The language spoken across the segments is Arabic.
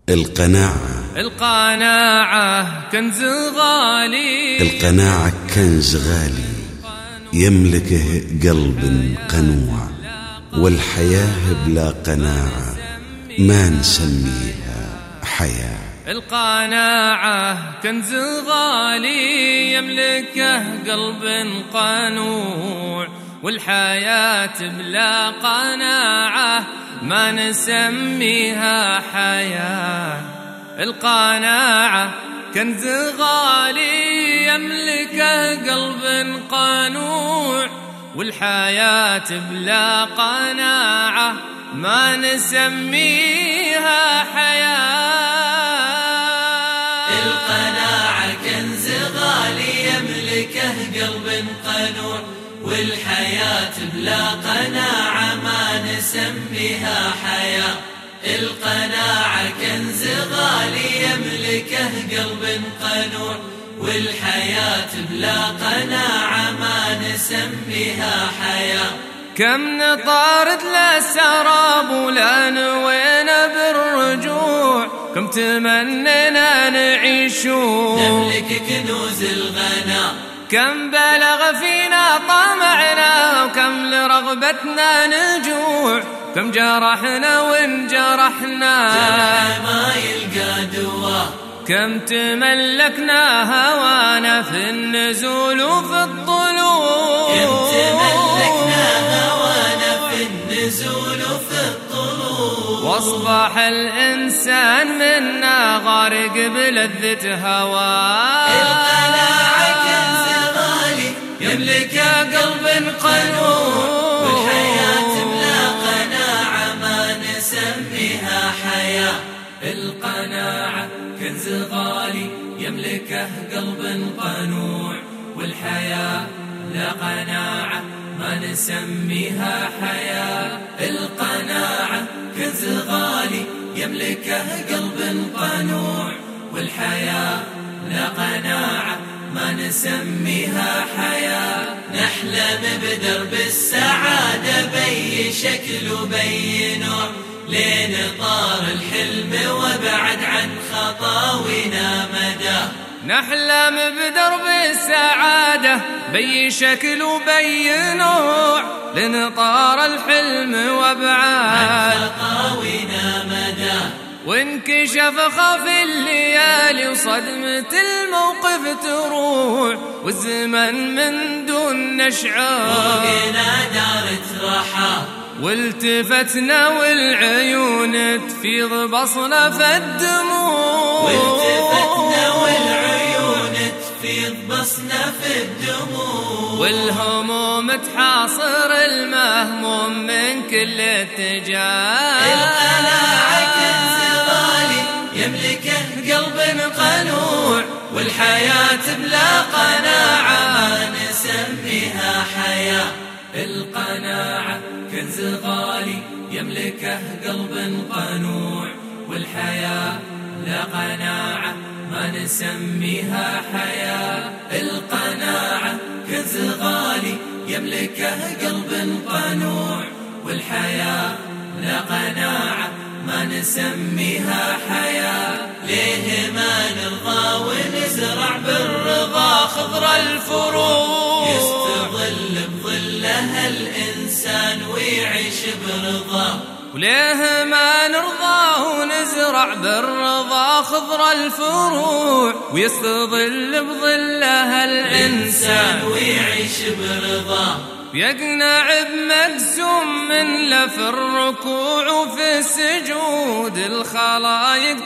القناعة كنز غالي، القناعة كنز غالي يملكه قلب قنوع، والحياة بلا قناعة ما نسميها حياة. القناعة كنز غالي يملكه قلب قنوع، والحياة بلا قناعة ما نسميها حياة. القناعة كنز غالي يملكه قلب قنوع، والحياة بلا قناعة ما نسميها حياة. القناعة كنز غالي يملكه قلب قنوع، والحياة بلا قناعة ما نسميها حياة. القناعة كنز غالي يملكه قلب قنوع، والحياة بلا قناعة ما نسميها حياة. كم نطارد للسراب ولا نوينا بالرجوع، كم تمنينا نعيش نملك كنوز الغنى، كم بلغ فينا طمعنا وكم لرغبتنا نجوع، كم جرحنا وانجرحنا جرح ما يلقى دواء، كم تملكنا هوانا في النزول وفي الطلوع، كم تملكنا هوانا في النزول وفي الطلوع، واصبح الإنسان منا غارق بلذة هواه. القناعة كنز غالي يملك قلب قنوع، والحياة بلا قناعة ما نسميها حياة. القناعة كنز غالي يملكه قلب قنوع، والحياة لا قناعة ما نسميها حياة. القناعة كنز غالي يملكه قلب قنوع، والحياة لا قناعة ما نسميها حياة. نحلم بدرب السعادة بأي شكل وبأي نوع، لين طار الحلم وابعد عن خطاوينا مدى. نحلم بدرب السعادة بأي شكل وبأي نوع، لين طار الحلم وابعد عن خطاوينا مدى. وانكشف خفي الليالي وصدمة الموقف تروح، والزمن من دون نشعر فوقنا دارت رحى، والتفتنا والعيون تفيض بصنا في الدموع، والتفتنا والعيون تفيض بصنا في الدموع، والهموم تحاصر المهموم من كل اتجاه. القناعة كنز غالي يملكه قلب قنوع، والحياة بلا قناعة ما نسميها حياة. القناعة كنز غالي يملكه قلب قنوع، والحياة لا قناعة ما نسميها حياة. القناعة كنز غالي يملكه قلب قنوع، والحياة لا قناعة ما نسميها حياة. ليه ما نرضى ونزرع بالرضا خضر الفروع، يستظل بظلها الإنسان ويعيش برضا. وليه ما نرضى ونزرع بالرضا خضر الفروع، ويستظل بظلها الإنسان ويعيش برضا. يقنع بمقسوم من له في الركوع وفي السجود، الخلايق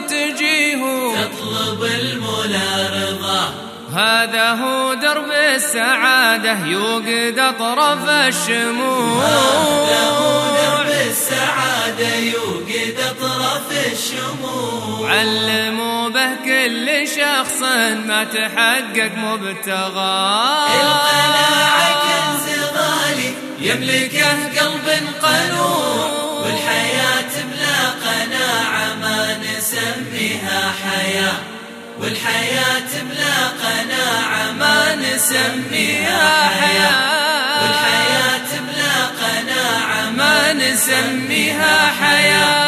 ترتجيه تطلب المولى رضا. هذا هو درب السعادة يوقد أطراف الشموع، هذا هو درب السعادة يوقد أطراف الشموع. علموا به كل شخص ما تحقق مبتغاه. القناعة كنز غالي يملكه قلب قنوع، والحياة بلا قناعة ما نسميها حياة. والحياة بلا قناعة ما نسميها حياة. والحياة بلا قناعة ما نسميها حياة.